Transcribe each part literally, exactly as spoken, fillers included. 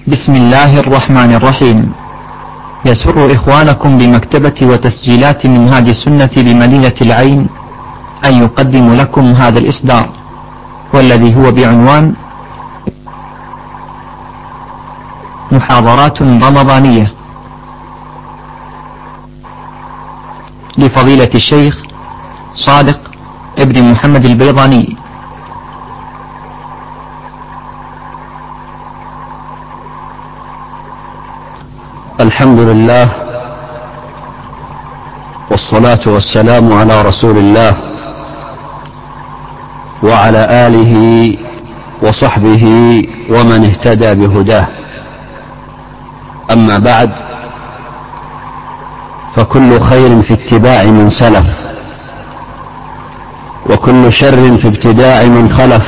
بسم الله الرحمن الرحيم. يسر إخوانكم بمكتبة وتسجيلات منهاج السنة بمدينة العين أن يقدم لكم هذا الإصدار، والذي هو بعنوان محاضرات رمضانية لفضيلة الشيخ صادق ابن محمد البيضاني. الحمد لله والصلاة والسلام على رسول الله وعلى آله وصحبه ومن اهتدى بهداه. أما بعد، فكل خير في اتباع من سلف، وكل شر في ابتداع من خلف،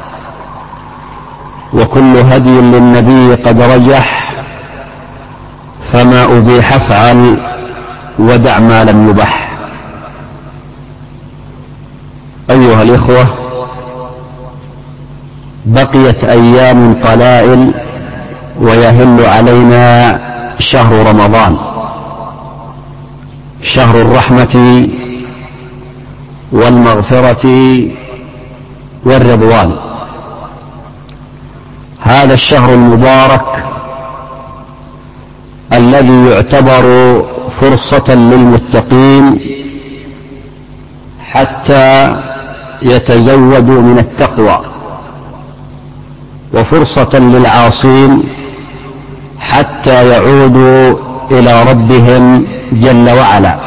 وكل هدي للنبي قد رجح، فما أبيح افعل ودع ما لم يبح. أيها الإخوة، بقيت أيام قلائل ويهل علينا شهر رمضان، شهر الرحمة والمغفرة والرضوان. هذا الشهر المبارك الذي يعتبر فرصة للمتقين حتى يتزودوا من التقوى، وفرصة للعاصين حتى يعودوا إلى ربهم جل وعلا.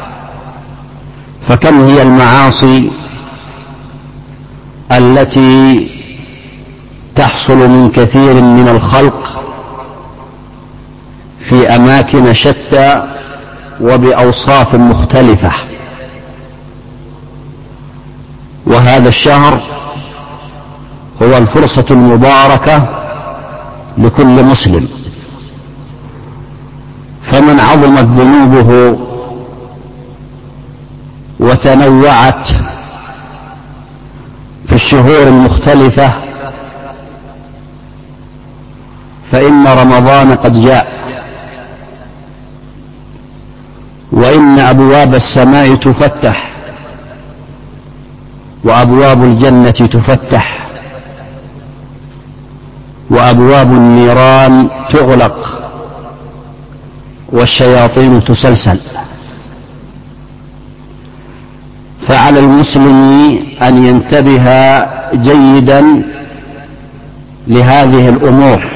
فكم هي المعاصي التي تحصل من كثير من الخلق في أماكن شتى وبأوصاف مختلفة. وهذا الشهر هو الفرصة المباركة لكل مسلم، فمن عظمت ذنوبه وتنوعت في الشهور المختلفة فإن رمضان قد جاء، وإن أبواب السماء تفتح وأبواب الجنة تفتح وأبواب النيران تغلق والشياطين تسلسل. فعلى المسلم أن ينتبه جيدا لهذه الأمور،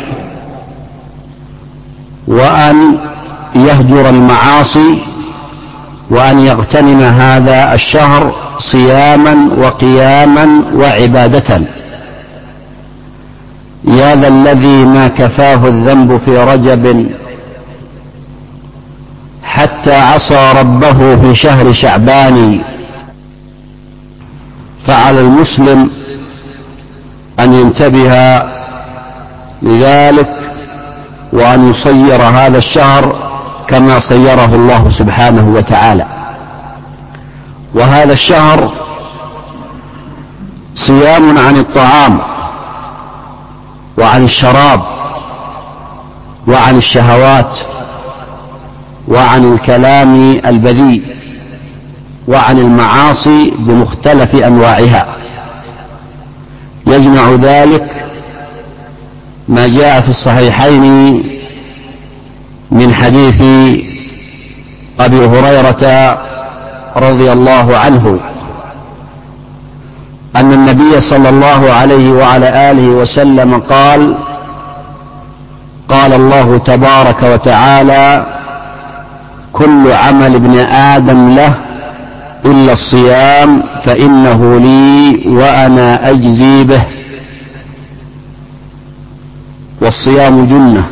وأن يهجر المعاصي، وأن يغتنم هذا الشهر صياما وقياما وعبادة. يا ذا الذي ما كفاه الذنب في رجب، حتى عصى ربه في شهر شعبان. فعلى المسلم أن ينتبه لذلك، وأن يصير هذا الشهر كما صيره الله سبحانه وتعالى. وهذا الشهر صيام عن الطعام وعن الشراب وعن الشهوات وعن الكلام البذيء وعن المعاصي بمختلف أنواعها. يجمع ذلك ما جاء في الصحيحين من حديث أبي هريرة رضي الله عنه أن النبي صلى الله عليه وعلى آله وسلم قال: قال الله تبارك وتعالى: كل عمل ابن آدم له إلا الصيام فإنه لي وأنا أجزي به. والصيام جنة،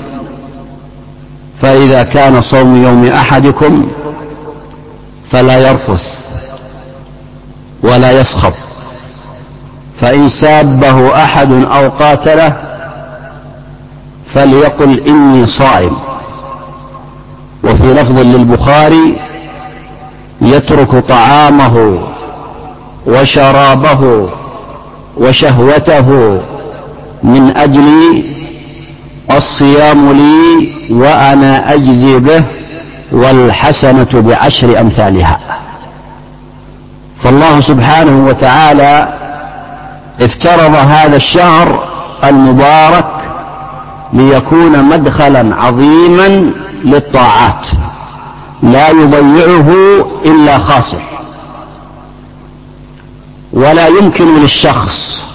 فإذا كان صوم يوم أحدكم فلا يرفث ولا يسخط، فإن سابه أحد أو قاتله فليقل إني صائم. وفي لفظ للبخاري: يترك طعامه وشرابه وشهوته من أجل الصيام لي وأنا أجزي به والحسنة بعشر أمثالها. فالله سبحانه وتعالى افترض هذا الشهر المبارك ليكون مدخلا عظيما للطاعات لا يضيعه إلا خاسر. ولا يمكن للشخص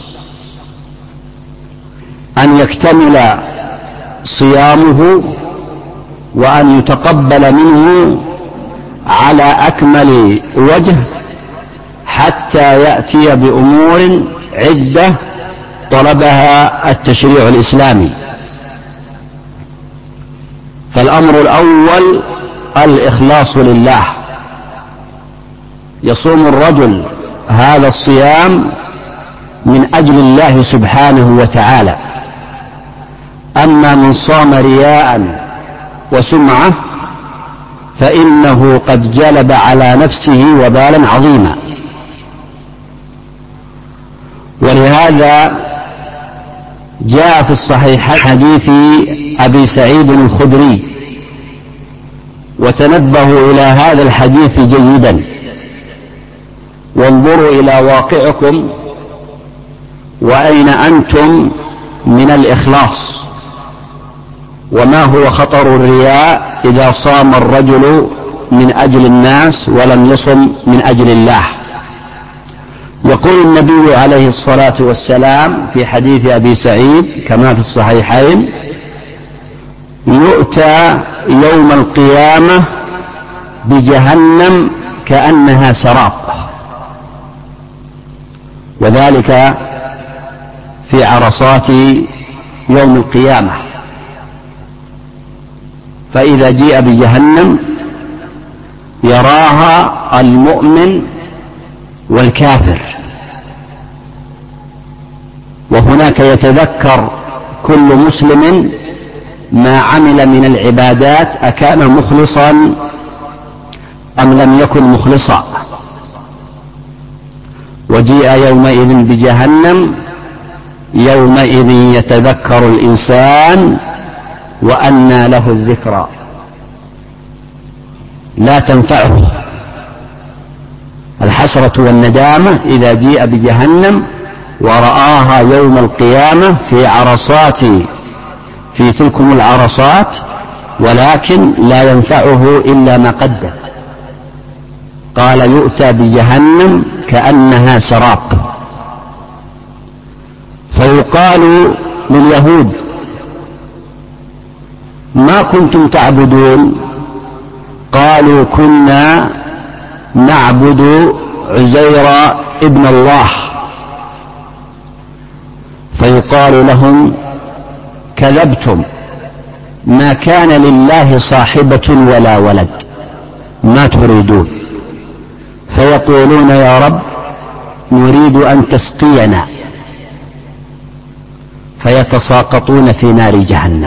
أن يكتمل صيامه وأن يتقبل منه على أكمل وجه حتى يأتي بأمور عدة طلبها التشريع الإسلامي. فالأمر الأول الإخلاص لله. يصوم الرجل هذا الصيام من أجل الله سبحانه وتعالى. أما من صام رياء وسمعة فإنه قد جلب على نفسه وبالا عظيما. ولهذا جاء في الصحيح حديث أبي سعيد الخدري، وتنبهوا إلى هذا الحديث جيدا وانظروا إلى واقعكم وأين أنتم من الإخلاص، وما هو خطر الرياء إذا صام الرجل من أجل الناس ولم يصم من أجل الله. يقول النبي عليه الصلاة والسلام في حديث أبي سعيد كما في الصحيحين: يؤتى يوم القيامة بجهنم كأنها سراب، وذلك في عرصات يوم القيامة. فإذا جيء بجهنم يراها المؤمن والكافر، وهناك يتذكر كل مسلم ما عمل من العبادات أكان مخلصا أم لم يكن مخلصا. وجيء يومئذ بجهنم يومئذ يتذكر الإنسان وأنى له الذكرى، لا تنفعه الحسرة والندامة إذا جيء بجهنم ورآها يوم القيامة في عرصات في تلكم العرصات، ولكن لا ينفعه إلا ما قدم. قال: يؤتى بجهنم كأنها سراب. فيقال لليهود: ما كنتم تعبدون؟ قالوا: كنا نعبد عزير ابن الله. فيقال لهم: كذبتم، ما كان لله صاحبة ولا ولد، ما تريدون؟ فيقولون: يا رب نريد أن تسقينا. فيتساقطون في نار جهنم،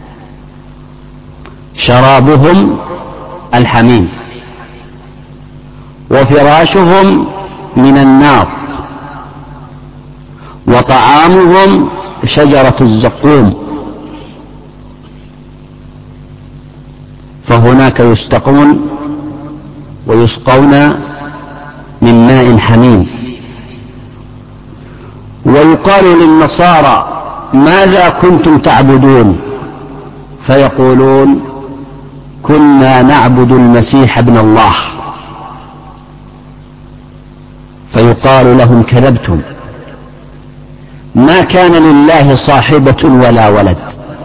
شرابهم الحميم وفراشهم من النار وطعامهم شجرة الزقوم. فهناك يستقون ويسقون من ماء حميم. ويقال للنصارى: ماذا كنتم تعبدون؟ فيقولون: كنا نعبد المسيح ابن الله. فيقال لهم: كذبتم، ما كان لله صاحبة ولا ولد،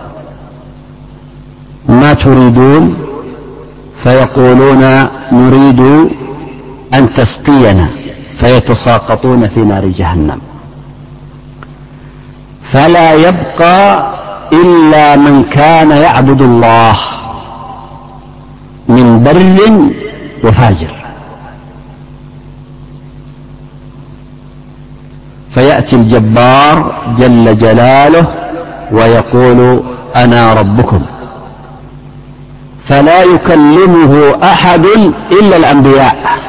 ما تريدون؟ فيقولون: نريد أن تسقينا. فيتساقطون في نار جهنم. فلا يبقى إلا من كان يعبد الله من بر وفاجر. فيأتي الجبار جل جلاله ويقول: أنا ربكم. فلا يكلمه أحد إلا الأنبياء.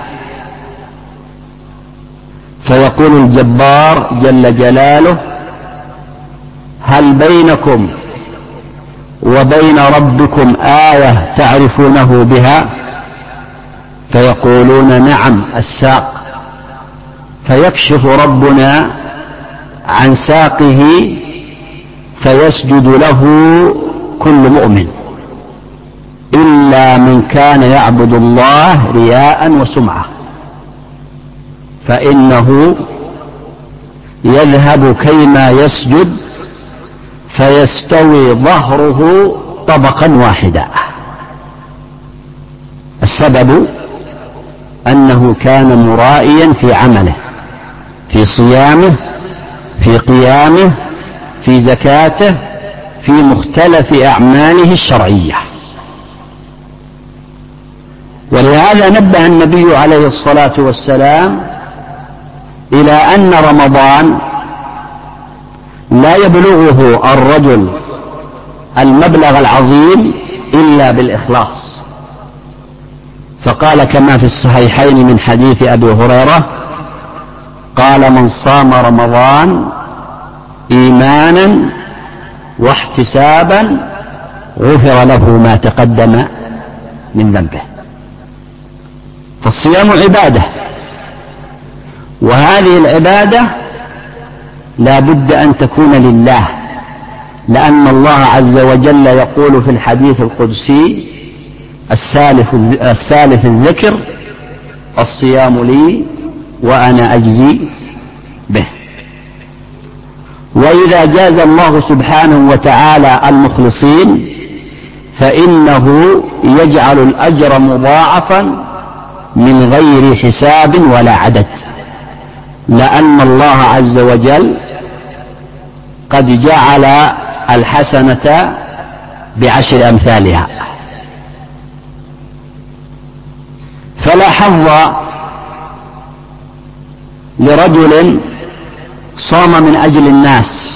فيقول الجبار جل جلاله: هل بينكم وبين ربكم آية تعرفونه بها؟ فيقولون نعم الساق. فيكشف ربنا عن ساقه فيسجد له كل مؤمن إلا من كان يعبد الله رياء وسمعة، فإنه يذهب كيما يسجد فيستوي ظهره طبقا واحدا. السبب أنه كان مرائيا في عمله، في صيامه، في قيامه، في زكاته، في مختلف أعماله الشرعية. ولهذا نبه النبي عليه الصلاة والسلام إلى أن رمضان لا يبلغه الرجل المبلغ العظيم إلا بالإخلاص، فقال كما في الصحيحين من حديث أبي هريرة قال: من صام رمضان إيمانا واحتسابا غفر له ما تقدم من ذنبه. فالصيام عبادة، وهذه العبادة لا بد أن تكون لله، لأن الله عز وجل يقول في الحديث القدسي السالف, السالف الذكر: الصيام لي وأنا أجزي به. وإذا جاز الله سبحانه وتعالى المخلصين فإنه يجعل الأجر مضاعفا من غير حساب ولا عدد، لأن الله عز وجل قد جعل الحسنة بعشر أمثالها. فلا حظ لرجل صام من أجل الناس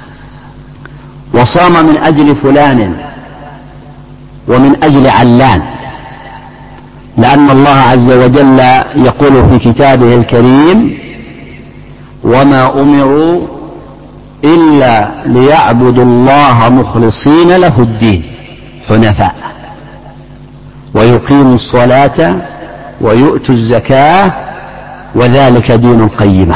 وصام من أجل فلان ومن أجل علان، لأن الله عز وجل يقول في كتابه الكريم: وما أمروا إلا ليعبدوا الله مخلصين له الدين حنفاء ويقيموا الصلاة ويؤتوا الزكاة وذلك دين القيمة.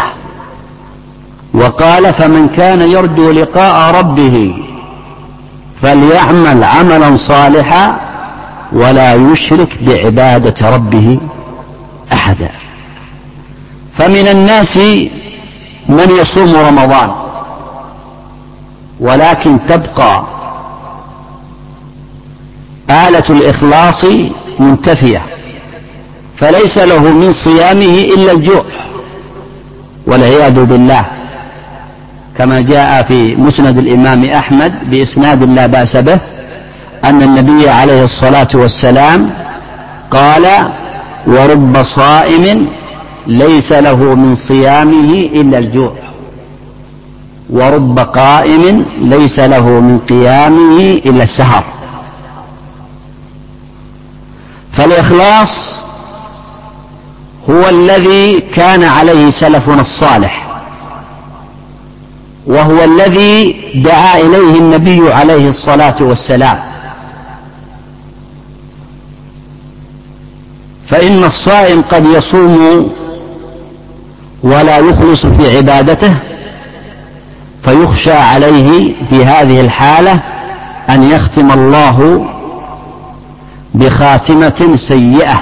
وقال: فمن كان يرجو لقاء ربه فليعمل عملا صالحا ولا يشرك بعبادة ربه أحدا. فمن الناس من يصوم رمضان ولكن تبقى آلة الإخلاص منتفية، فليس له من صيامه إلا الجوع والعياذ بالله، كما جاء في مسند الإمام أحمد بإسناد لا بأس به أن النبي عليه الصلاة والسلام قال: ورب صائم ليس له من صيامه إلا الجوع، ورب قائم ليس له من قيامه إلا السهر. فالإخلاص هو الذي كان عليه سلفنا الصالح، وهو الذي دعا إليه النبي عليه الصلاة والسلام. فإن الصائم قد يصوم ولا يخلص في عبادته، فيخشى عليه في هذه الحالة أن يختم الله بخاتمة سيئة،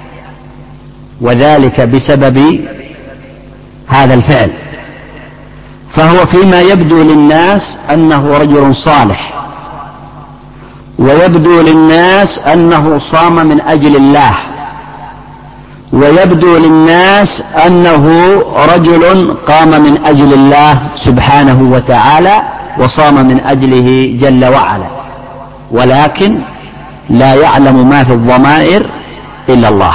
وذلك بسبب هذا الفعل. فهو فيما يبدو للناس أنه رجل صالح، ويبدو للناس أنه صام من أجل الله، ويبدو للناس أنه رجل قام من أجل الله سبحانه وتعالى وصام من أجله جل وعلا، ولكن لا يعلم ما في الضمائر إلا الله.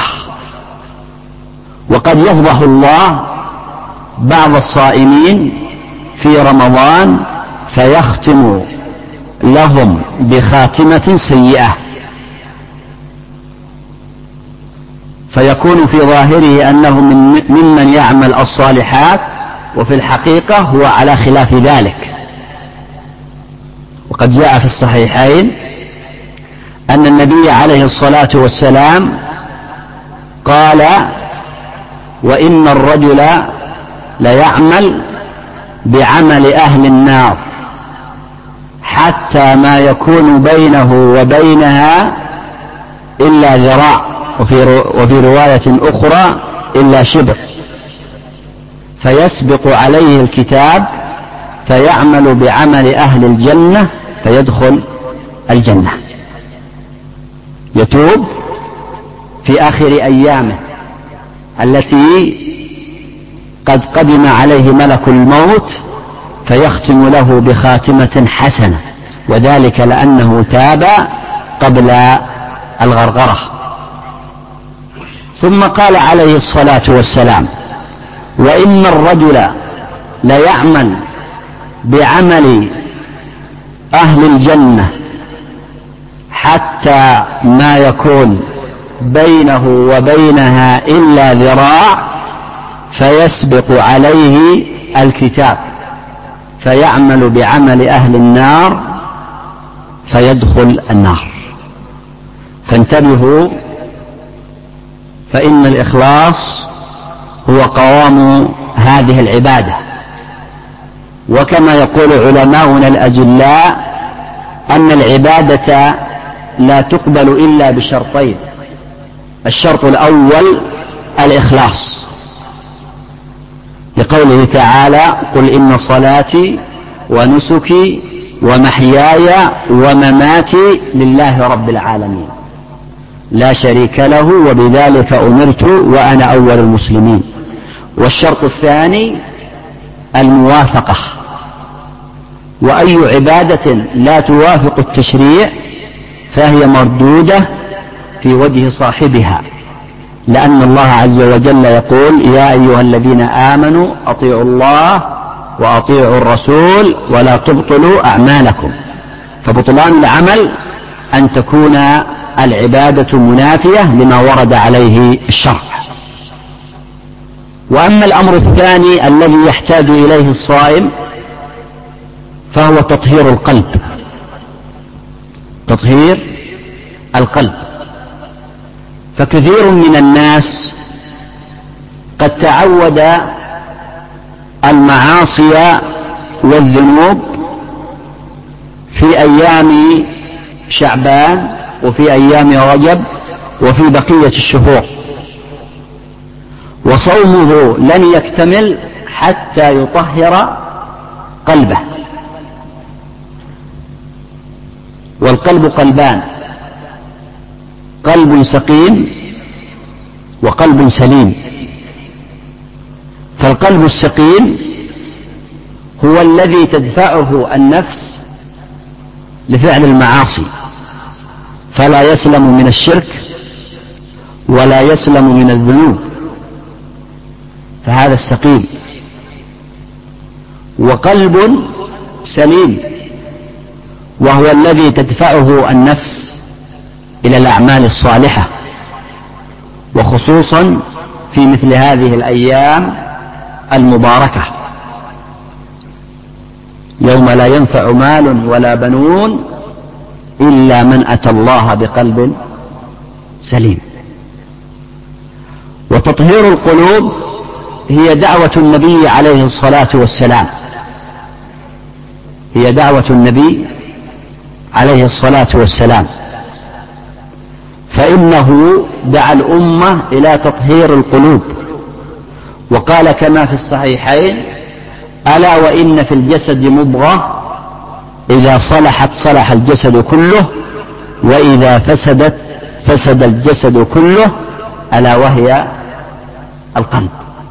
وقد يفضح الله بعض الصائمين في رمضان فيختم لهم بخاتمة سيئة، فيكون في ظاهره أنه من ممن يعمل الصالحات، وفي الحقيقة هو على خلاف ذلك. وقد قد جاء في الصحيحين أن النبي عليه الصلاة والسلام قال: وإن الرجل ليعمل بعمل أهل النار حتى ما يكون بينه وبينها إلا ذراع، وفي رواية أخرى إلا شبر، فيسبق عليه الكتاب فيعمل بعمل أهل الجنة فيدخل الجنة. يتوب في آخر أيامه التي قد قدم عليه ملك الموت فيختم له بخاتمة حسنة، وذلك لأنه تاب قبل الغرغرة. ثم قال عليه الصلاة والسلام: وإن الرجل ليعمل بعمل أهل الجنة حتى ما يكون بينه وبينها إلا ذراع، فيسبق عليه الكتاب فيعمل بعمل أهل النار فيدخل النار. فانتبهوا، فإن الإخلاص هو قوام هذه العبادة. وكما يقول علماؤنا الأجلاء أن العبادة لا تقبل إلا بشرطين: الشرط الأول الإخلاص، لقوله تعالى: قل إن صلاتي ونسكي ومحياي ومماتي لله رب العالمين لا شريك له وبذلك أمرت وأنا أول المسلمين. والشرط الثاني الموافقة، وأي عبادة لا توافق التشريع فهي مردودة في وجه صاحبها، لأن الله عز وجل يقول: يا أيها الذين آمنوا أطيعوا الله وأطيعوا الرسول ولا تبطلوا أعمالكم. فبطلان العمل أن تكون العبادة منافية لما ورد عليه الشرع. وأما الأمر الثاني الذي يحتاج إليه الصائم فهو تطهير القلب، تطهير القلب. فكثير من الناس قد تعود المعاصي والذنوب في أيام شعبان وفي أيام رجب وفي بقية الشهور، وصومه لن يكتمل حتى يطهر قلبه. والقلب قلبان: قلب سقيم وقلب سليم. فالقلب السقيم هو الذي تدفعه النفس لفعل المعاصي، فلا يسلم من الشرك ولا يسلم من الذنوب، فهذا السقيم. وقلب سليم وهو الذي تدفعه النفس إلى الأعمال الصالحة، وخصوصا في مثل هذه الأيام المباركة، يوم لا ينفع مال ولا بنون إلا من أتى الله بقلب سليم. وتطهير القلوب هي دعوة النبي عليه الصلاة والسلام، هي دعوة النبي عليه الصلاة والسلام، فإنه دعا الأمة إلى تطهير القلوب، وقال كما في الصحيحين: ألا وإن في الجسد مضغة إذا صلحت صلح الجسد كله وإذا فسدت فسد الجسد كله، ألا وهي القلب.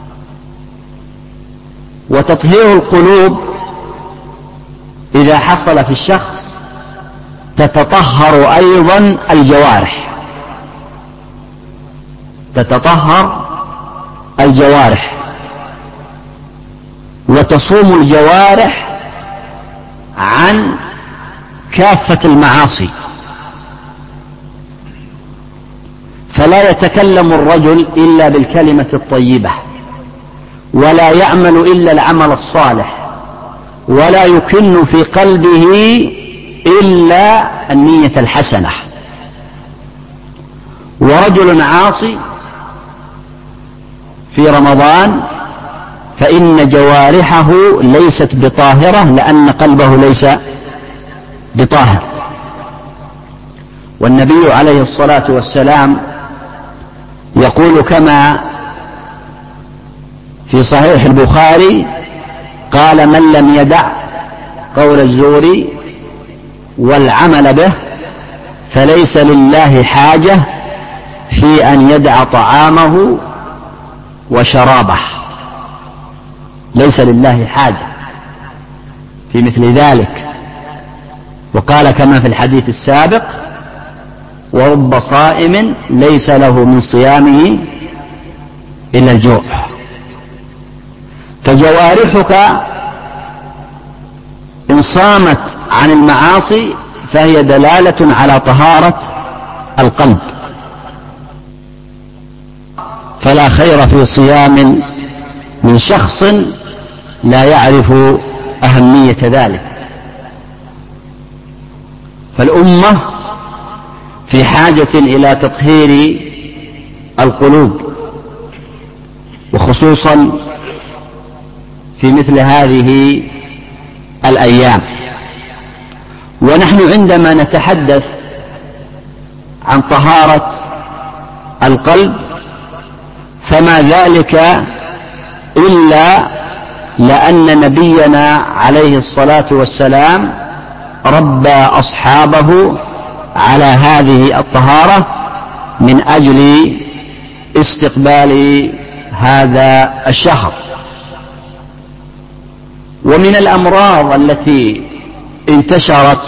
وتطهير القلوب إذا حصل في الشخص تتطهر أيضا الجوارح، تتطهر الجوارح وتصوم الجوارح عن كافة المعاصي، فلا يتكلم الرجل إلا بالكلمة الطيبة، ولا يعمل إلا العمل الصالح، ولا يكن في قلبه إلا النية الحسنة. ورجل عاصي في رمضان فإن جوارحه ليست بطاهرة لأن قلبه ليس بطاهر. والنبي عليه الصلاة والسلام يقول كما في صحيح البخاري قال: من لم يدع قول الزور والعمل به فليس لله حاجة في أن يدع طعامه وشرابه. ليس لله حاجة في مثل ذلك. وقال كما في الحديث السابق: ورب صائم ليس له من صيامه إلا الجوع. فجوارحك إن صامت عن المعاصي فهي دلالة على طهارة القلب. فلا خير في صيام من شخص لا يعرف أهمية ذلك. فالأمة في حاجة إلى تطهير القلوب، وخصوصا في مثل هذه الأيام. ونحن عندما نتحدث عن طهارة القلب فما ذلك إلا لأن نبينا عليه الصلاة والسلام ربى أصحابه على هذه الطهارة من أجل استقبال هذا الشهر. ومن الأمراض التي انتشرت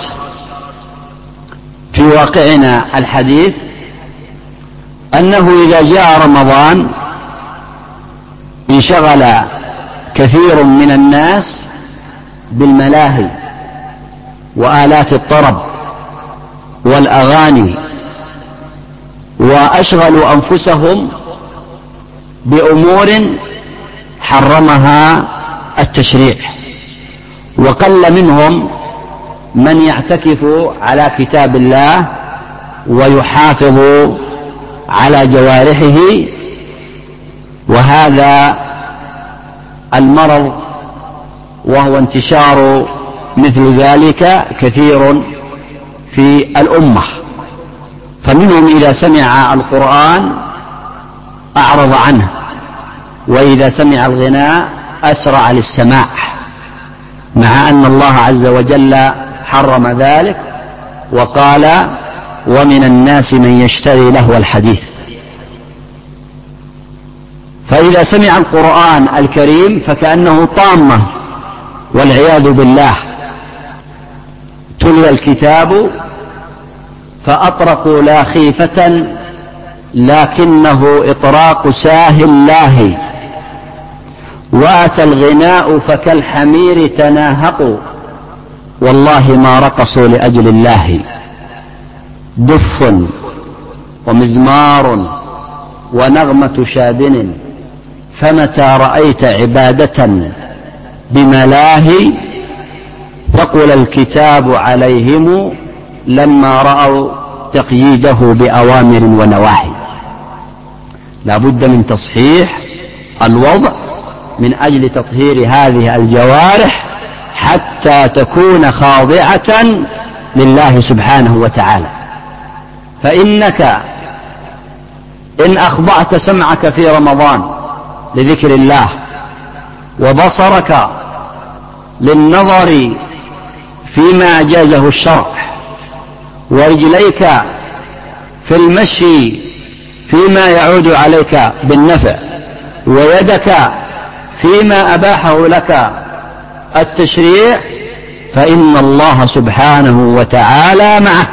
في واقعنا الحديث أنه إذا جاء رمضان انشغل كثير من الناس بالملاهي وآلات الطرب والأغاني، وأشغلوا أنفسهم بأمور حرمها التشريع، وقل منهم من يعتكف على كتاب الله ويحافظ على جوارحه. وهذا المرض وهو انتشار مثل ذلك كثير في الأمة. فمنهم إذا سمع القرآن أعرض عنه، وإذا سمع الغناء أسرع للسماع، مع أن الله عز وجل حرم ذلك وقال: ومن الناس من يشتري لهو الحديث. فإذا سمع القرآن الكريم فكأنه طامة والعياذ بالله. تلي الكتاب فأطرقوا لا خيفة لكنه إطراق ساه لاهي، وأتى الغناء فكالحمير تناهقوا والله ما رقصوا لأجل الله. دف ومزمار ونغمة شادن فمتى رأيت عبادة بملاهي ثقل الكتاب عليهم لما رأوا تقييده بأوامر ونواهي. لا بد من تصحيح الوضع من أجل تطهير هذه الجوارح حتى تكون خاضعة لله سبحانه وتعالى. فإنك إن أخضعت سمعك في رمضان لذكر الله، وبصرك للنظر فيما أجازه الشرع، ورجليك في المشي فيما يعود عليك بالنفع، ويدك فيما أباحه لك التشريع، فإن الله سبحانه وتعالى معك.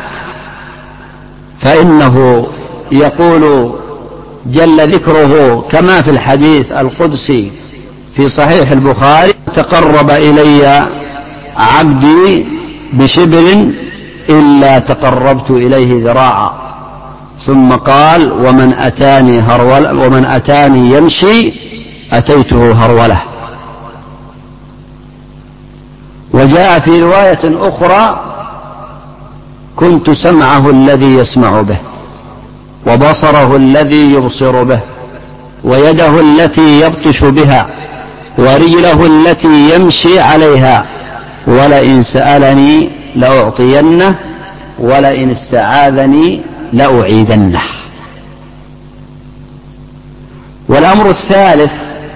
فإنه يقول جل ذكره كما في الحديث القدسي في صحيح البخاري: تقرب إلي عبدي بشبر إلا تقربت إليه ذراعا. ثم قال: ومن أتاني هرول ومن أتاني يمشي أتيته هرولة. وجاء في رواية أخرى كنت سمعه الذي يسمع به وبصره الذي يبصر به ويده التي يبطش بها ورجله التي يمشي عليها ولئن سألني لأعطينه ولئن استعاذني لأعيذنه. والأمر الثالث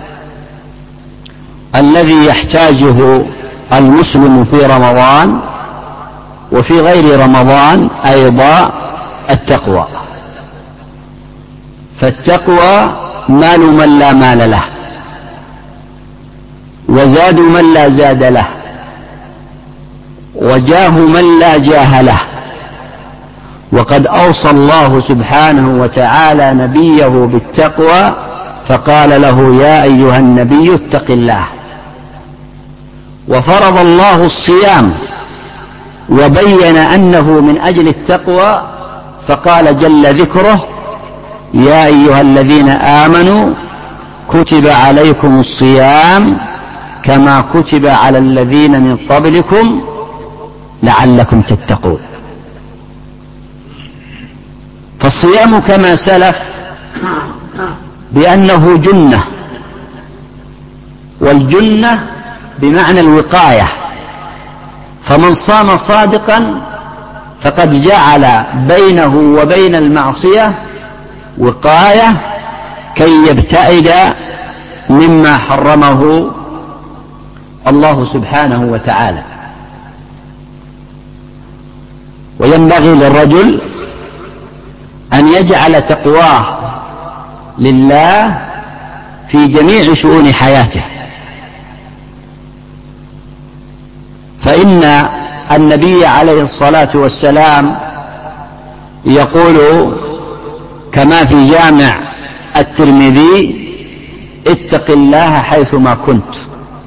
الذي يحتاجه المسلم في رمضان وفي غير رمضان أيضا التقوى. فالتقوى مال من لا مال له وزاد من لا زاد له وجاه من لا جاه له. وقد أوصى الله سبحانه وتعالى نبيه بالتقوى فقال له يا أيها النبي اتق الله. وفرض الله الصيام وبين أنه من أجل التقوى فقال جل ذكره يا أيها الذين آمنوا كتب عليكم الصيام كما كتب على الذين من قبلكم لعلكم تتقون. فالصيام كما سلف بأنه جنة، والجنة بمعنى الوقاية، فمن صام صادقا فقد جعل بينه وبين المعصية وقاية كي يبتعد مما حرمه الله سبحانه وتعالى. وينبغي للرجل أن يجعل تقواه لله في جميع شؤون حياته، فإن النبي عليه الصلاة والسلام يقول كما في جامع الترمذي اتق الله حيثما كنت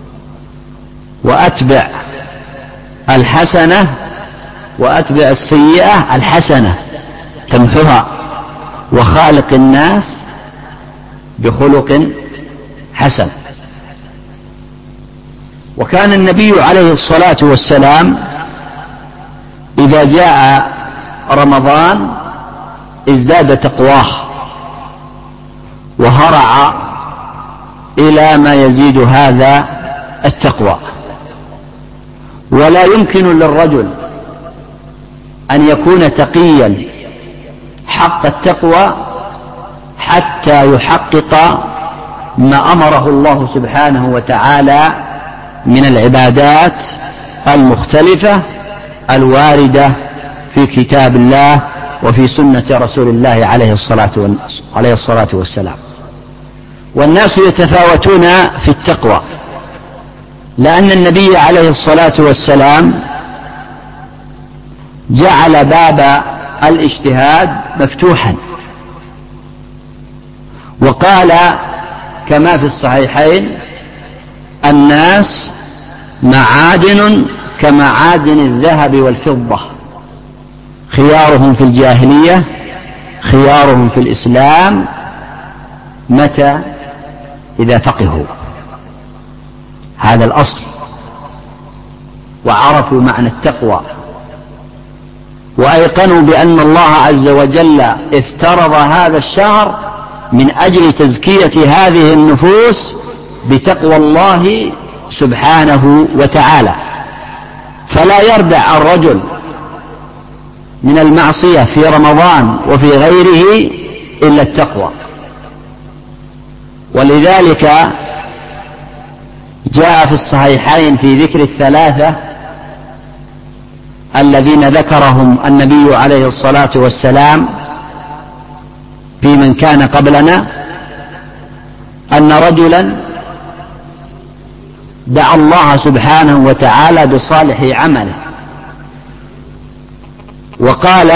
وأتبع الحسنة وأتبع السيئة الحسنة تمحها وخالق الناس بخلق حسن. وكان النبي عليه الصلاة والسلام إذا جاء رمضان ازداد تقواه وهرع إلى ما يزيد هذا التقوى. ولا يمكن للرجل أن يكون تقيا حق التقوى حتى يحقق ما أمره الله سبحانه وتعالى من العبادات المختلفة الواردة في كتاب الله وفي سنة رسول الله عليه الصلاة عليه الصلاة والسلام. والناس يتفاوتون في التقوى، لأن النبي عليه الصلاة والسلام جعل باب الاجتهاد مفتوحا، وقال كما في الصحيحين الناس معادن كمعادن الذهب والفضة، خيارهم في الجاهلية خيارهم في الإسلام متى إذا فقهوا. هذا الأصل، وعرفوا معنى التقوى وأيقنوا بأن الله عز وجل افترض هذا الشهر من أجل تزكية هذه النفوس بتقوى الله سبحانه وتعالى. فلا يردع الرجل من المعصية في رمضان وفي غيره إلا التقوى. ولذلك جاء في الصحيحين في ذكر الثلاثة الذين ذكرهم النبي عليه الصلاة والسلام في من كان قبلنا أن رجلا دعا الله سبحانه وتعالى بصالح عمله وقال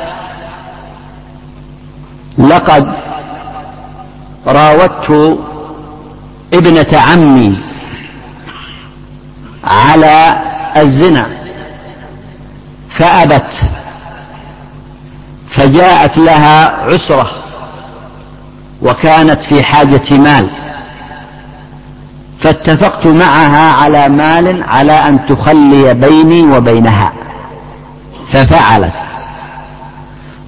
لقد راودت ابنة عمي على الزنا فأبت، فجاءت لها عسرة وكانت في حاجة مال، فاتفقت معها على مال على أن تخلي بيني وبينها، ففعلت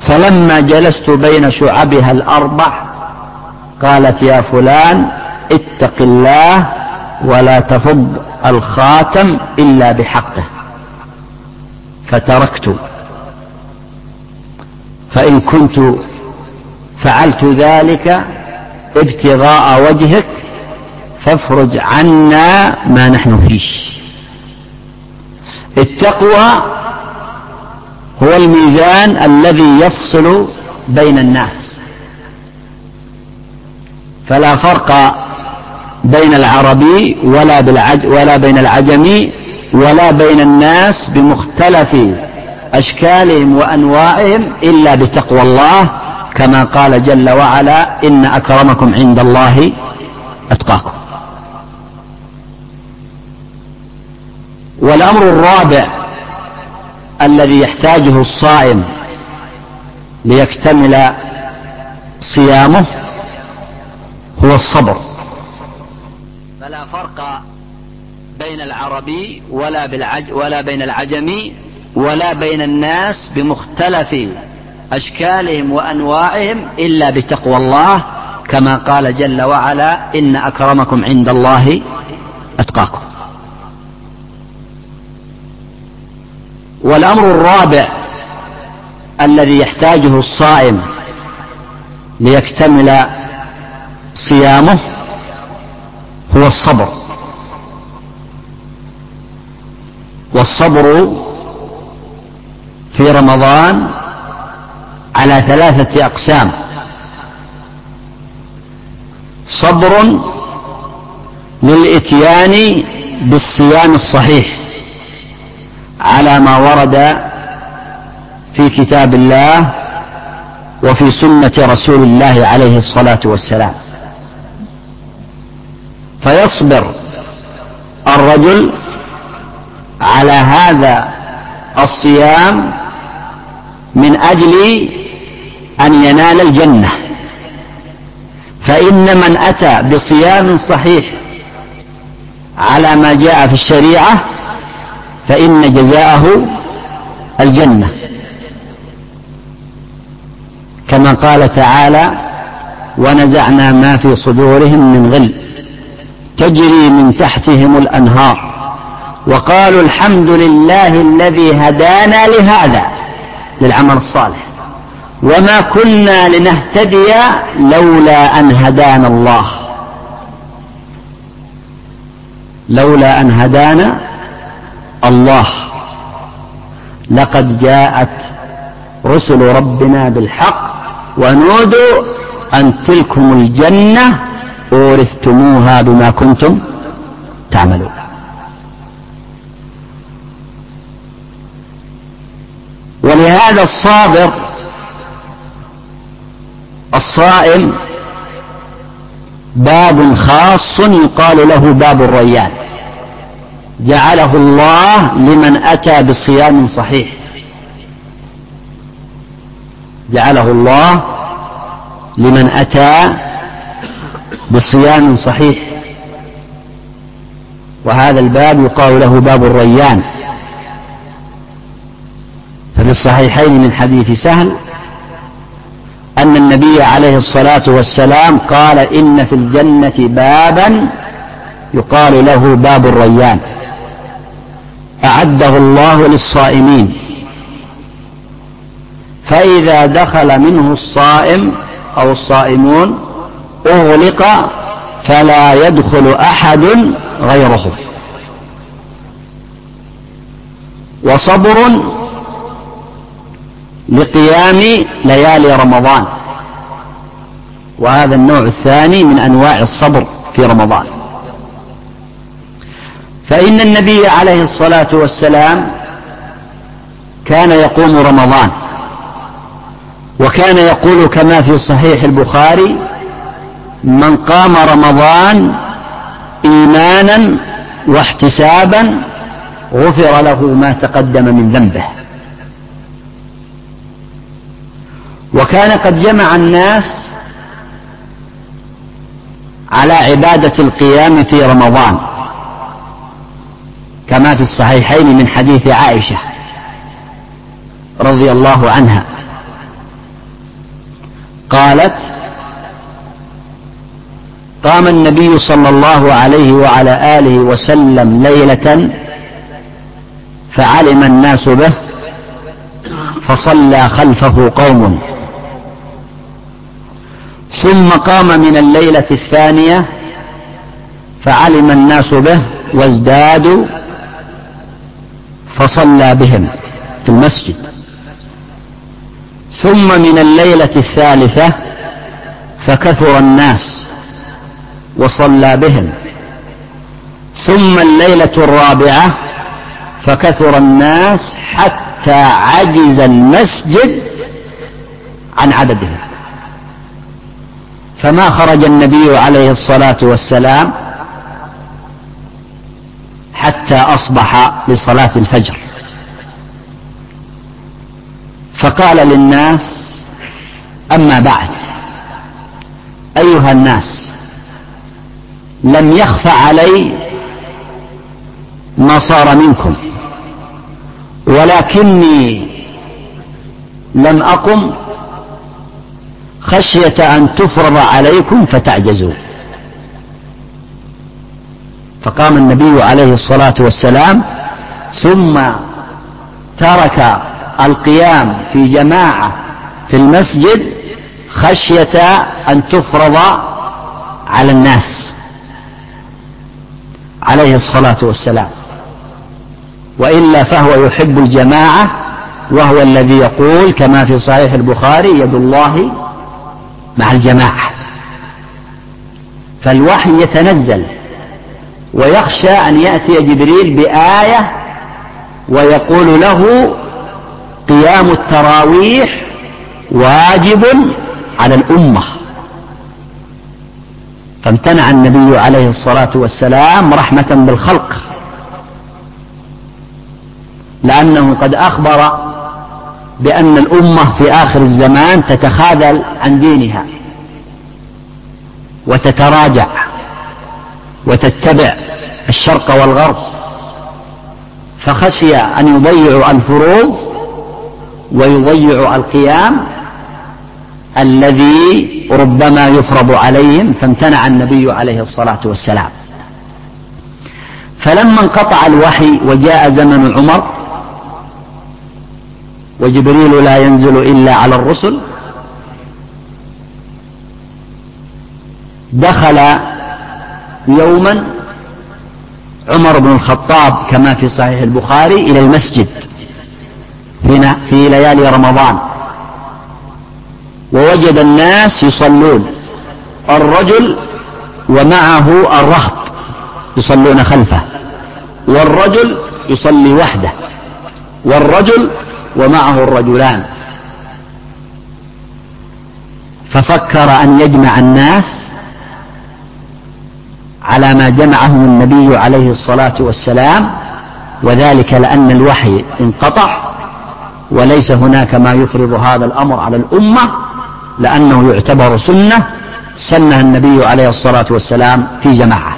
فلما جلست بين شعبها الأربع قالت يا فلان اتق الله ولا تفض الخاتم إلا بحقه، فتركت، فإن كنت فعلت ذلك ابتغاء وجهك فافرج عنا ما نحن فيه. التقوى هو الميزان الذي يفصل بين الناس، فلا فرق بين العربي ولا, بالعج ولا بين العجمي ولا بين الناس بمختلف أشكالهم وأنواعهم إلا بتقوى الله، كما قال جل وعلا إن أكرمكم عند الله أتقاكم. والأمر الرابع الذي يحتاجه الصائم ليكتمل صيامه هو الصبر. فلا فرق بين العربي ولا, بالعج ولا بين العجمي ولا بين الناس بمختلف أشكالهم وأنواعهم إلا بتقوى الله، كما قال جل وعلا إن أكرمكم عند الله أتقاكم. والأمر الرابع الذي يحتاجه الصائم ليكتمل صيامه هو الصبر. والصبر في رمضان على ثلاثة أقسام: صبر للإتيان بالصيام الصحيح على ما ورد في كتاب الله وفي سنة رسول الله عليه الصلاة والسلام، فيصبر الرجل على هذا الصيام من أجل أن ينال الجنة. فإن من أتى بصيام صحيح على ما جاء في الشريعة فإن جزاءه الجنة، كما قال تعالى ونزعنا ما في صدورهم من غل تجري من تحتهم الأنهار وقالوا الحمد لله الذي هدانا لهذا للعمل الصالح وما كنا لنهتدي لولا أن هدانا الله لولا أن هدانا الله لقد جاءت رسل ربنا بالحق ونودوا أن تلكم الجنة أورثتموها بما كنتم تعملون. ولهذا الصابر الصائم باب خاص يقال له باب الريان، جعله الله لمن أتى بصيام صحيح، جعله الله لمن أتى بصيام صحيح، وهذا الباب يقال له باب الريان. ففي الصحيحين من حديث سهل أن النبي عليه الصلاة والسلام قال إن في الجنة بابا يقال له باب الريان أعده الله للصائمين، فإذا دخل منه الصائم أو الصائمون أغلق فلا يدخل أحد غيره. وصبر لقيام ليالي رمضان، وهذا النوع الثاني من أنواع الصبر في رمضان. فإن النبي عليه الصلاة والسلام كان يقوم رمضان، وكان يقول كما في صحيح البخاري من قام رمضان إيمانا واحتسابا غفر له ما تقدم من ذنبه. وكان قد جمع الناس على عبادة القيام في رمضان كما في الصحيحين من حديث عائشة رضي الله عنها قالت: قام النبي صلى الله عليه وعلى آله وسلم ليلة فعلم الناس به فصلى خلفه قوم، ثم قام من الليلة الثانية فعلم الناس به وازدادوا فصلى بهم في المسجد، ثم من الليلة الثالثة فكثر الناس وصلى بهم، ثم الليلة الرابعة فكثر الناس حتى عجز المسجد عن عددهم، فما خرج النبي عليه الصلاة والسلام حتى أصبح لصلاة الفجر، فقال للناس: أما بعد، أيها الناس، لم يخف علي ما صار منكم، ولكني لم أقم خشية أن تفرض عليكم فتعجزوا. فقام النبي عليه الصلاة والسلام ثم ترك القيام في جماعة في المسجد خشية أن تفرض على الناس عليه الصلاة والسلام، وإلا فهو يحب الجماعة، وهو الذي يقول كما في صحيح البخاري: يد الله مع الجماعة. فالوحي يتنزل ويخشى أن يأتي جبريل بآية ويقول له: قيام التراويح واجب على الأمة، فامتنع النبي عليه الصلاة والسلام رحمة بالخلق، لأنه قد أخبر بأن الأمة في آخر الزمان تتخاذل عن دينها وتتراجع وتتبع الشرق والغرب، فخشي أن يضيعوا الفروض ويضيعوا القيام الذي ربما يفرض عليهم، فامتنع النبي عليه الصلاة والسلام. فلما انقطع الوحي وجاء زمن عمر وجبريل لا ينزل إلا على الرسل، دخل يوما عمر بن الخطاب كما في صحيح البخاري إلى المسجد في ليالي رمضان، ووجد الناس يصلون، الرجل ومعه الرهط يصلون خلفه، والرجل يصلي وحده، والرجل ومعه الرجلان، ففكر أن يجمع الناس على ما جمعهم النبي عليه الصلاة والسلام، وذلك لأن الوحي انقطع وليس هناك ما يفرض هذا الأمر على الأمة، لأنه يعتبر سنة سنها النبي عليه الصلاة والسلام في جماعة.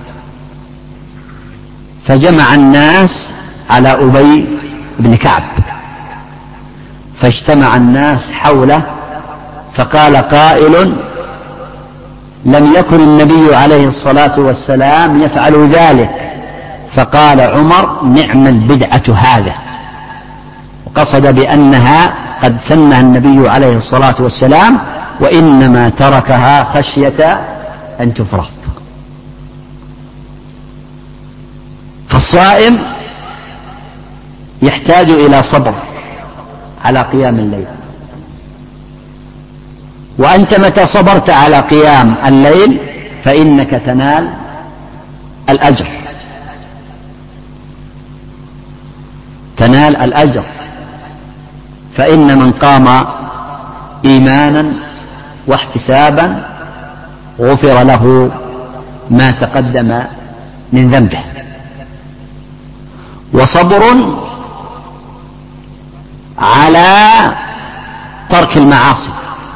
فجمع الناس على أبي بن كعب، فاجتمع الناس حوله، فقال قائل: لم يكن النبي عليه الصلاة والسلام يفعل ذلك. فقال عمر: نعم البدعة هذا، وقصد بأنها قد سنها النبي عليه الصلاة والسلام، وإنما تركها خشية أن تفرض. فالصائم يحتاج إلى صبر على قيام الليل، وأنت متى صبرت على قيام الليل فإنك تنال الأجر، تنال الأجر، فإن من قام إيمانا واحتسابا غفر له ما تقدم من ذنبه. وصبر على ترك المعاصي،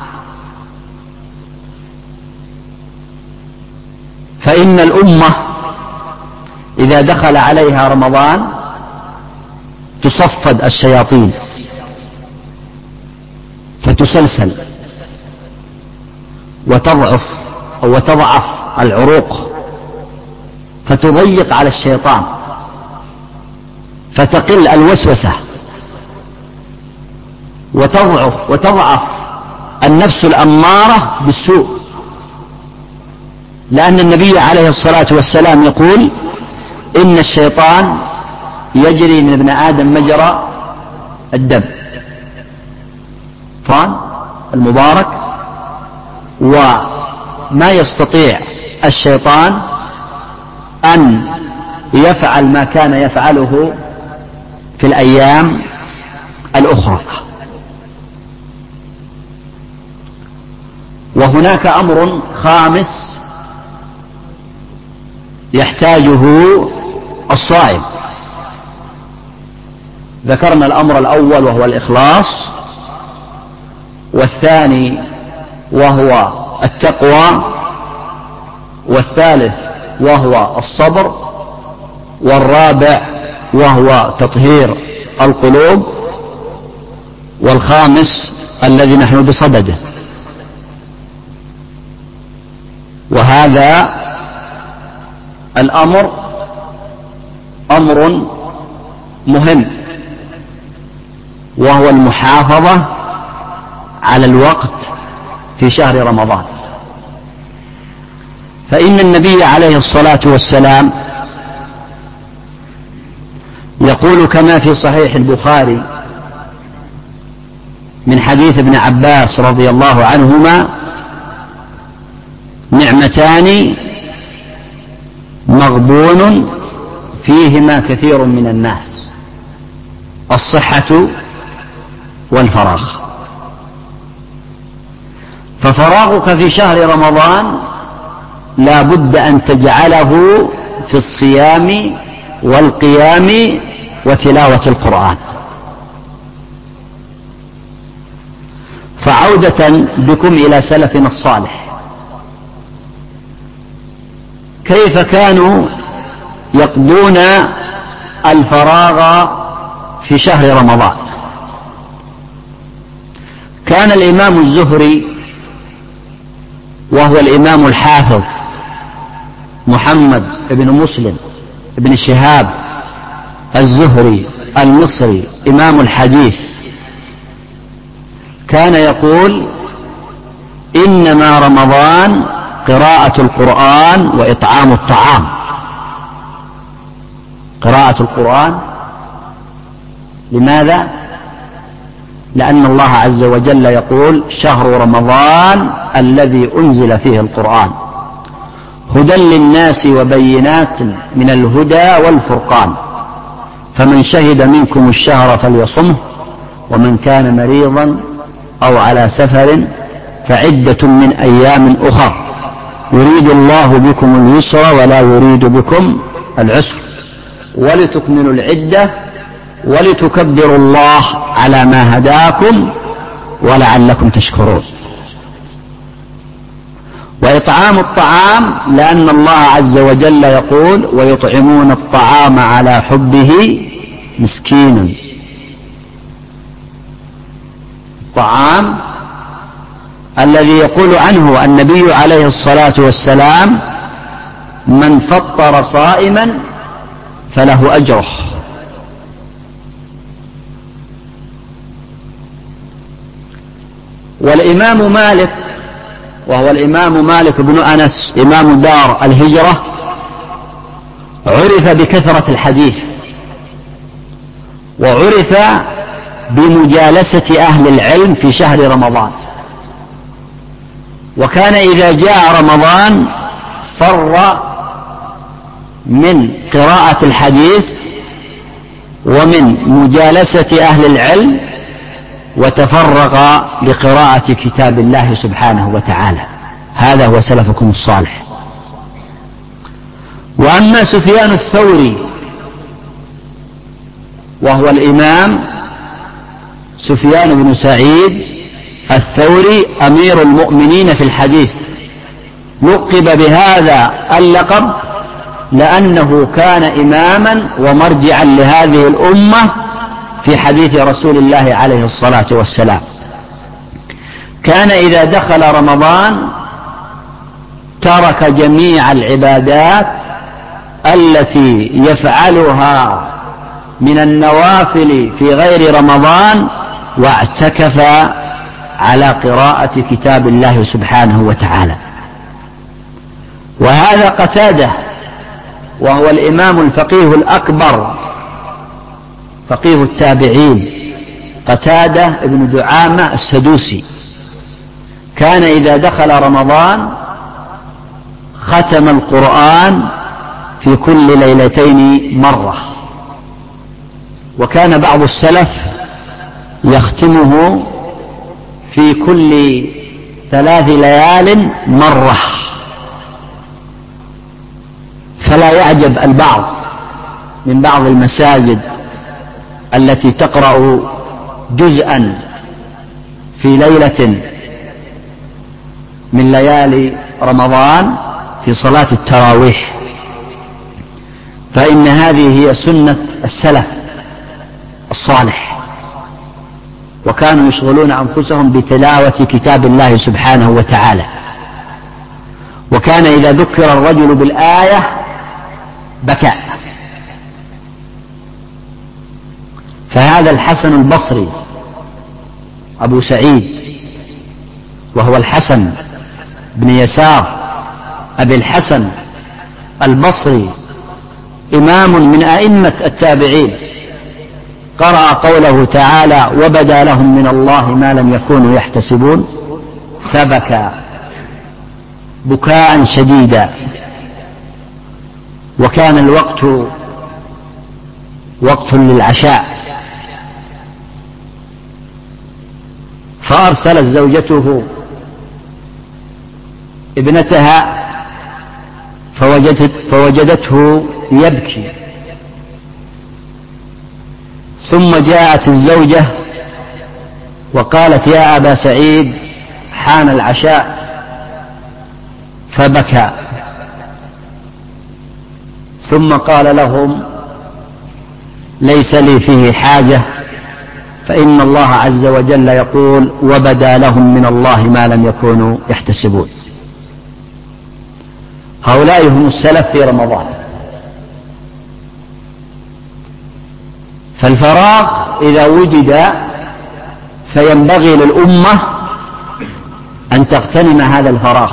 فإن الأمة إذا دخل عليها رمضان تصفد الشياطين فتسلسل وتضعف أو وتضعف العروق، فتضيق على الشيطان، فتقل الوسوسة، وتضعف وتضعف النفس الأمارة بالسوء، لأن النبي عليه الصلاة والسلام يقول إن الشيطان يجري من ابن آدم مجرى الدم، طبعا المبارك، وما يستطيع الشيطان أن يفعل ما كان يفعله في الأيام الأخرى. وهناك أمر خامس يحتاجه الصائم. ذكرنا الأمر الأول وهو الإخلاص، والثاني وهو التقوى، والثالث وهو الصبر، والرابع وهو تطهير القلوب، والخامس الذي نحن بصدده. وهذا الأمر أمر مهم، وهو المحافظة على الوقت في شهر رمضان. فإن النبي عليه الصلاة والسلام يقول كما في صحيح البخاري من حديث ابن عباس رضي الله عنهما: نعمتان مغبون فيهما كثير من الناس، الصحة والفراغ. ففراغك في شهر رمضان لا بد أن تجعله في الصيام والقيام وتلاوة القرآن. فعودة بكم إلى سلفنا الصالح، كيف كانوا يقضون الفراغ في شهر رمضان؟ كان الإمام الزهري وهو الإمام الحافظ محمد بن مسلم بن شهاب الزهري المصري إمام الحديث كان يقول: إنما رمضان قراءة القرآن وإطعام الطعام. قراءة القرآن، لماذا؟ لأن الله عز وجل يقول: شهر رمضان الذي أنزل فيه القرآن هدى للناس وبينات من الهدى والفرقان، فمن شهد منكم الشهر فليصمه، ومن كان مريضا أو على سفر فعدة من أيام أخر، يريد الله بكم اليسر ولا يريد بكم العسر، ولتكملوا العدة ولتكبروا الله على ما هداكم ولعلكم تشكرون. وإطعام الطعام، لأن الله عز وجل يقول: ويطعمون الطعام على حبه مسكينا. الطعام الذي يقول عنه النبي عليه الصلاة والسلام: من فطر صائما فله أجره. والإمام مالك وهو الإمام مالك بن أنس إمام دار الهجرة عرف بكثرة الحديث، وعرف بمجالسة أهل العلم في شهر رمضان. وكان إذا جاء رمضان فر من قراءة الحديث ومن مجالسة أهل العلم وتفرغ لقراءة كتاب الله سبحانه وتعالى. هذا هو سلفكم الصالح. وأما سفيان الثوري وهو الإمام سفيان بن سعيد الثوري أمير المؤمنين في الحديث، لقب بهذا اللقب لأنه كان إماما ومرجعا لهذه الأمة في حديث رسول الله عليه الصلاة والسلام. كان إذا دخل رمضان ترك جميع العبادات التي يفعلها من النوافل في غير رمضان واعتكف على قراءة كتاب الله سبحانه وتعالى. وهذا قتادة، وهو الإمام الفقيه الأكبر فقيه التابعين، قتادة ابن دعامة السدوسي، كان إذا دخل رمضان ختم القرآن في كل ليلتين مرة، وكان بعض السلف يختمه في كل ثلاث ليال مرة. فلا يعجب البعض من بعض المساجد التي تقرأ جزءا في ليلة من ليالي رمضان في صلاة التراويح، فإن هذه هي سنة السلف الصالح، وكانوا يشغلون أنفسهم بتلاوة كتاب الله سبحانه وتعالى. وكان إذا ذكر الرجل بالآية بكى. فهذا الحسن البصري أبو سعيد، وهو الحسن بن يسار أبي الحسن البصري، إمام من أئمة التابعين، قرأ قوله تعالى: وبدا لهم من الله ما لم يكونوا يحتسبون، فبكى بكاء شديدا. وكان الوقت وقت للعشاء، فأرسلت زوجته ابنتها فوجدت فوجدته يبكي، ثم جاءت الزوجة وقالت: يا أبا سعيد حان العشاء، فبكى. ثم قال لهم: ليس لي فيه حاجة، فإن الله عز وجل يقول: وبدا لهم من الله ما لم يكونوا يحتسبون. هؤلاء هم السلف في رمضان. فالفراغ إذا وجد فينبغي للأمة أن تغتنم هذا الفراغ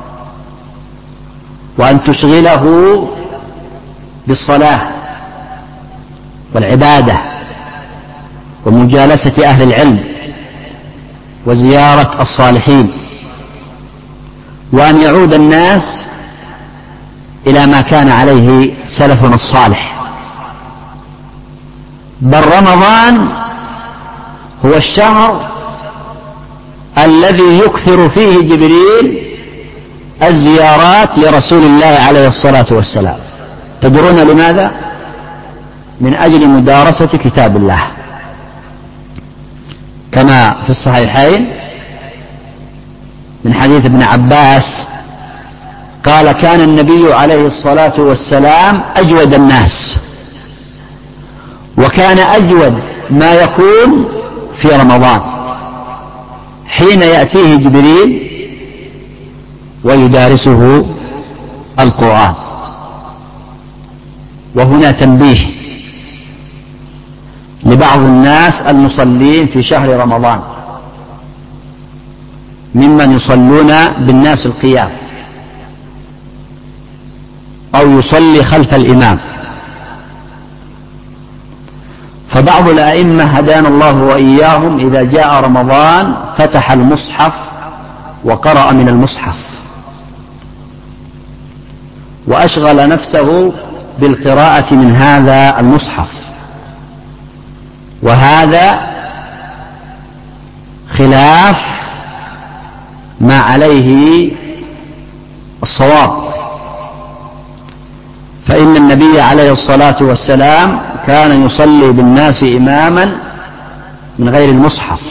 وأن تشغله بالصلاة والعبادة ومجالسة أهل العلم وزيارة الصالحين، وأن يعود الناس إلى ما كان عليه سلفنا الصالح. بل رمضان هو الشهر الذي يكثر فيه جبريل الزيارات لرسول الله عليه الصلاة والسلام. تدرون لماذا؟ من أجل مدارسة كتاب الله، كما في الصحيحين من حديث ابن عباس قال: كان النبي عليه الصلاة والسلام أجود الناس، وكان أجود ما يكون في رمضان حين يأتيه جبريل ويدارسه القرآن. وهنا تنبيه لبعض الناس المصلين في شهر رمضان ممن يصلون بالناس القيام أو يصلي خلف الإمام. فبعض الأئمة هدانا الله وإياهم إذا جاء رمضان فتح المصحف وقرأ من المصحف وأشغل نفسه بالقراءة من هذا المصحف، وهذا خلاف ما عليه الصواب. فإن النبي عليه الصلاة والسلام كان يصلي بالناس إماما من غير المصحف،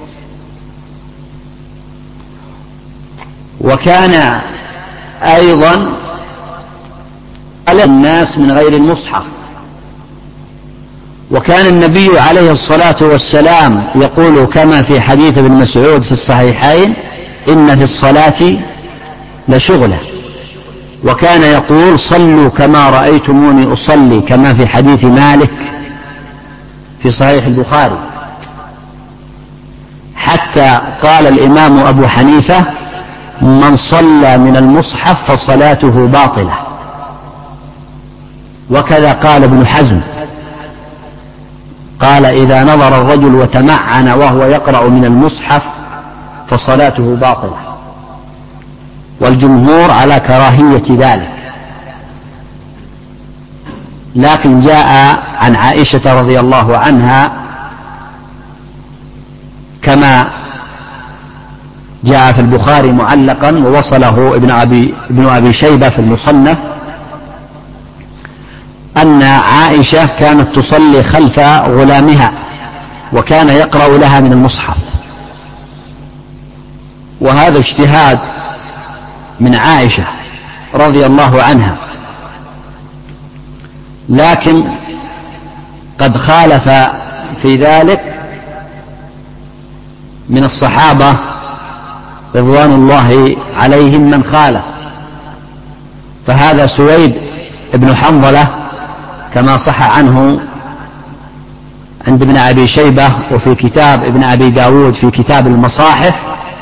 وكان أيضا على الناس من غير المصحف. وكان النبي عليه الصلاة والسلام يقول كما في حديث ابن مسعود في الصحيحين: إن في الصلاة لشغلة وكان يقول صلوا كما رأيتموني أصلي، كما في حديث مالك في صحيح البخاري، حتى قال الإمام أبو حنيفة من صلى من المصحف فصلاته باطلة، وكذا قال ابن حزم، قال إذا نظر الرجل وتمعن وهو يقرأ من المصحف فصلاته باطلة، والجمهور على كراهية ذلك. لكن جاء عن عائشة رضي الله عنها كما جاء في البخاري معلقا ووصله ابن أبي, ابن أبي شيبة في المصنف، أن عائشة كانت تصلي خلف غلامها وكان يقرأ لها من المصحف، وهذا اجتهاد من عائشة رضي الله عنها، لكن قد خالف في ذلك من الصحابة رضوان الله عليهم من خالف، فهذا سويد بن حنظلة كما صح عنه عند ابن أبي شيبة وفي كتاب ابن أبي داود في كتاب المصاحف،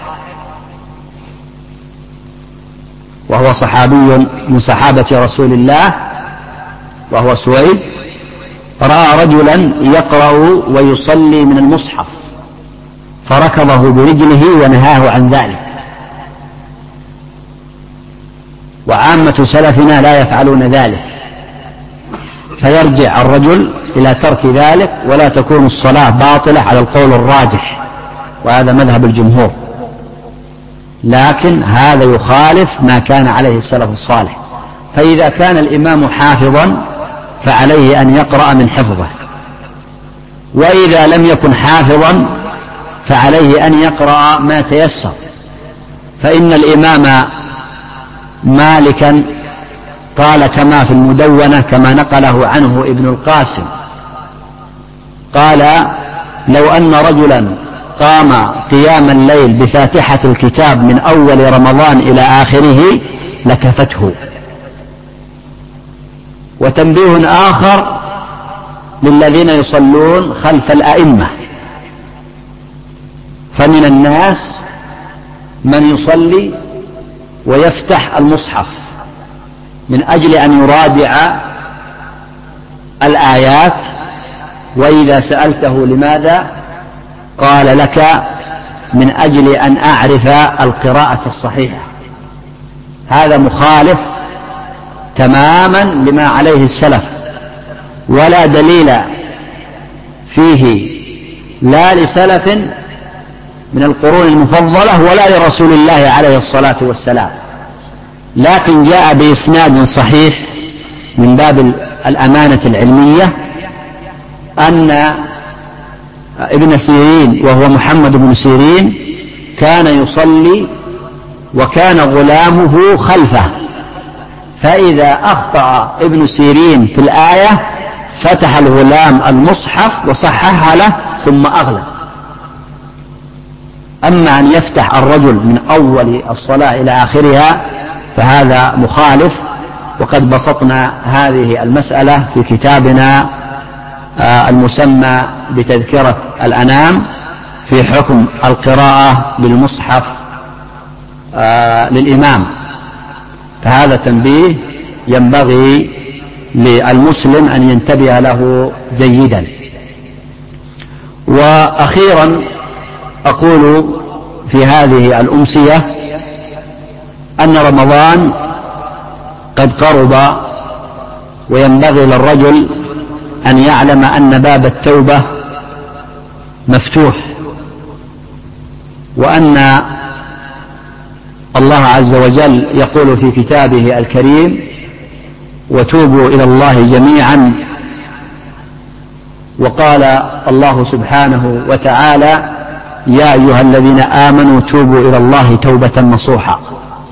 وهو صحابي من صحابة رسول الله وهو سويد، رأى رجلا يقرأ ويصلي من المصحف فركضه برجله ونهاه عن ذلك، وعامة سلفنا لا يفعلون ذلك، فيرجع الرجل إلى ترك ذلك ولا تكون الصلاة باطلة على القول الراجح، وهذا مذهب الجمهور، لكن هذا يخالف ما كان عليه السلف الصالح. فإذا كان الإمام حافظا فعليه أن يقرأ من حفظه، وإذا لم يكن حافظا فعليه أن يقرأ ما تيسر، فإن الإمام مالكا قال كما في المدونة كما نقله عنه ابن القاسم، قال لو أن رجلا قام قيام الليل بفاتحة الكتاب من أول رمضان إلى آخره لكفته. وتنبيه آخر للذين يصلون خلف الأئمة، فمن الناس من يصلي ويفتح المصحف من أجل أن يراجع الآيات، وإذا سألته لماذا قال لك من أجل أن أعرف القراءة الصحيحة. هذا مخالف تماما لما عليه السلف، ولا دليل فيه لا لسلف من القرون المفضلة ولا لرسول الله عليه الصلاة والسلام، لكن جاء بإسناد صحيح من باب الأمانة العلمية أن ابن سيرين وهو محمد بن سيرين كان يصلي وكان غلامه خلفه، فإذا أخطأ ابن سيرين في الآية فتح الغلام المصحف وصححها له ثم أغلق. أما أن يفتح الرجل من أول الصلاة إلى آخرها فهذا مخالف، وقد بسطنا هذه المسألة في كتابنا المسمى بتذكرة الأنام في حكم القراءة بالمصحف للإمام، فهذا تنبيه ينبغي للمسلم أن ينتبه له جيدا. وأخيرا أقول في هذه الأمسية أن رمضان قد قرب، وينبغي للرجل أن يعلم أن باب التوبة مفتوح، وأن الله عز وجل يقول في كتابه الكريم وتوبوا إلى الله جميعا، وقال الله سبحانه وتعالى يا أيها الذين آمنوا توبوا إلى الله توبة نصوحا.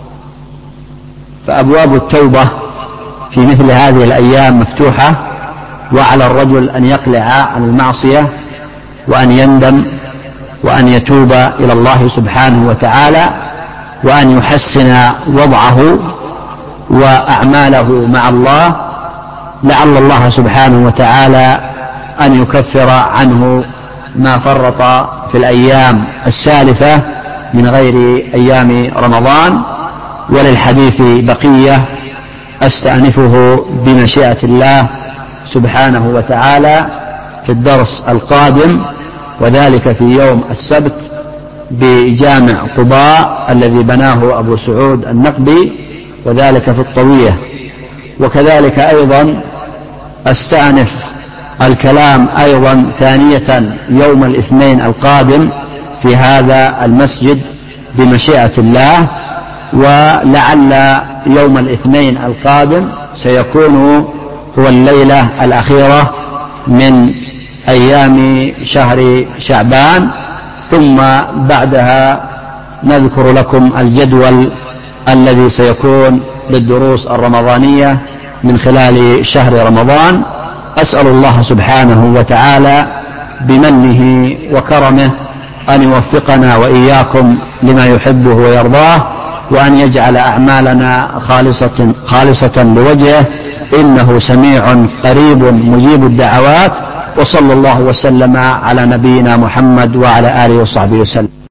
فأبواب التوبة في مثل هذه الأيام مفتوحة، وعلى الرجل أن يقلع عن المعصية وأن يندم وأن يتوب إلى الله سبحانه وتعالى، وأن يحسن وضعه وأعماله مع الله، لعل الله سبحانه وتعالى أن يكفر عنه ما فرط في الأيام السالفة من غير أيام رمضان. وللحديث بقية أستأنفه بمشيئة الله سبحانه وتعالى في الدرس القادم، وذلك في يوم السبت بجامع قباء الذي بناه أبو سعود النقبي، وذلك في الطوية. وكذلك أيضا أستأنف الكلام أيضا ثانية يوم الاثنين القادم في هذا المسجد بمشيئة الله. ولعل يوم الاثنين القادم سيكون هو الليلة الأخيرة من أيام شهر شعبان، ثم بعدها نذكر لكم الجدول الذي سيكون للدروس الرمضانية من خلال شهر رمضان. أسأل الله سبحانه وتعالى بمنه وكرمه أن يوفقنا وإياكم لما يحبه ويرضاه، وأن يجعل أعمالنا خالصة, خالصة لوجهه، إنه سميع قريب مجيب الدعوات. وصلى الله وسلم على نبينا محمد وعلى آله وصحبه وسلم.